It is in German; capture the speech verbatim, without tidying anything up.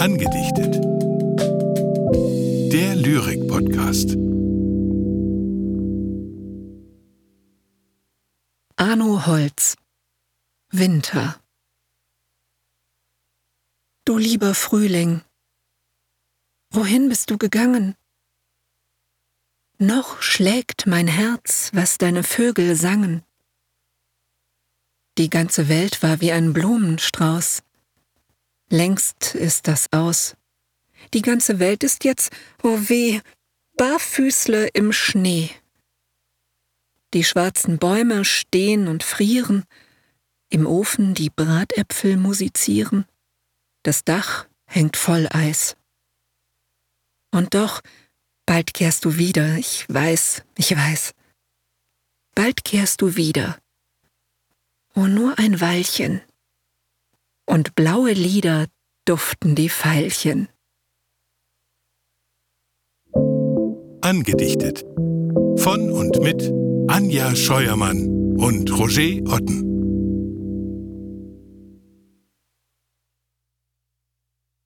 Angedichtet. Der Lyrik-Podcast. Arno Holz. Winter. Du lieber Frühling, wohin bist du gegangen? Noch schlägt mein Herz, was deine Vögel sangen. Die ganze Welt war wie ein Blumenstrauß. Längst ist das aus. Die ganze Welt ist jetzt, oh weh, Barfüßle im Schnee. Die schwarzen Bäume stehen und frieren, im Ofen die Bratäpfel musizieren, das Dach hängt voll Eis. Und doch, bald kehrst du wieder, ich weiß, ich weiß. Bald kehrst du wieder. Oh, nur ein Weilchen. Und blaue Lieder duften die Veilchen. Angedichtet. Von und mit Anja Scheuermann und Roger Otten.